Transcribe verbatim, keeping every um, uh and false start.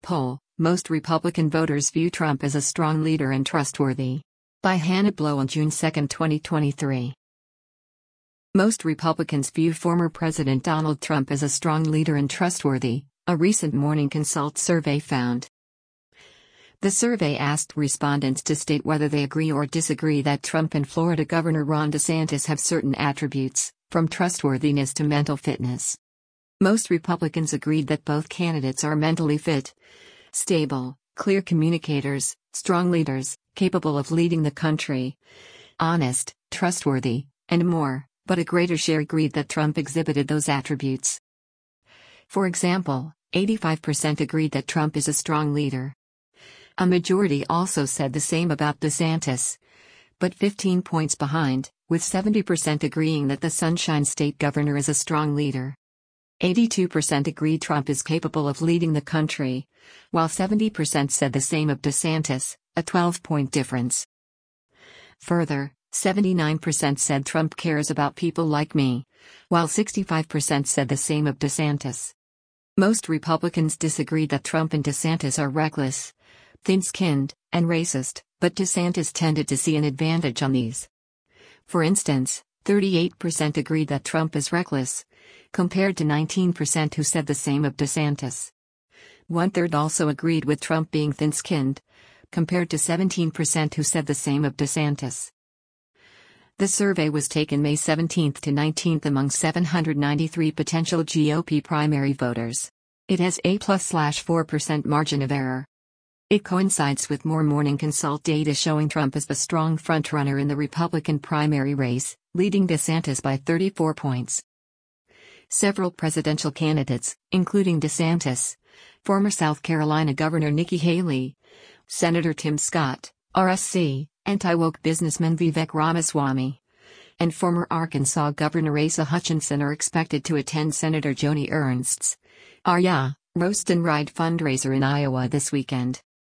poll, most Republican voters view Trump as a strong leader and trustworthy. By Hannah Blow on June second, twenty twenty-three. Most Republicans view former President Donald Trump as a strong leader and trustworthy, a recent Morning Consult survey found. The survey asked respondents to state whether they agree or disagree that Trump and Florida Governor Ron DeSantis have certain attributes, from trustworthiness to mental fitness. Most Republicans agreed that both candidates are mentally fit, stable, clear communicators, strong leaders, capable of leading the country, honest, trustworthy, and more, but a greater share agreed that Trump exhibited those attributes. For example, eighty-five percent agreed that Trump is a strong leader. A majority also said the same about DeSantis, but fifteen points behind, with seventy percent agreeing that the Sunshine State governor is a strong leader. eighty-two percent agreed Trump is capable of leading the country, while seventy percent said the same of DeSantis, a twelve-point difference. Further, seventy-nine percent said Trump cares about people like me, while sixty-five percent said the same of DeSantis. Most Republicans disagreed that Trump and DeSantis are reckless, thin-skinned, and racist, but DeSantis tended to see an advantage on these. For instance, thirty-eight percent agreed that Trump is reckless, compared to nineteen percent who said the same of DeSantis. One-third also agreed with Trump being thin-skinned, compared to seventeen percent who said the same of DeSantis. The survey was taken May seventeenth to nineteenth among seven hundred ninety-three potential G O P primary voters. It has a plus four percent margin of error. It coincides with more Morning Consult data showing Trump as the strong frontrunner in the Republican primary race, leading DeSantis by thirty-four points. Several presidential candidates, including DeSantis, former South Carolina Governor Nikki Haley, Senator Tim Scott, R S C, anti-woke businessman Vivek Ramaswamy, and former Arkansas Governor Asa Hutchinson are expected to attend Senator Joni Ernst's Arya Roast and Ride fundraiser in Iowa this weekend.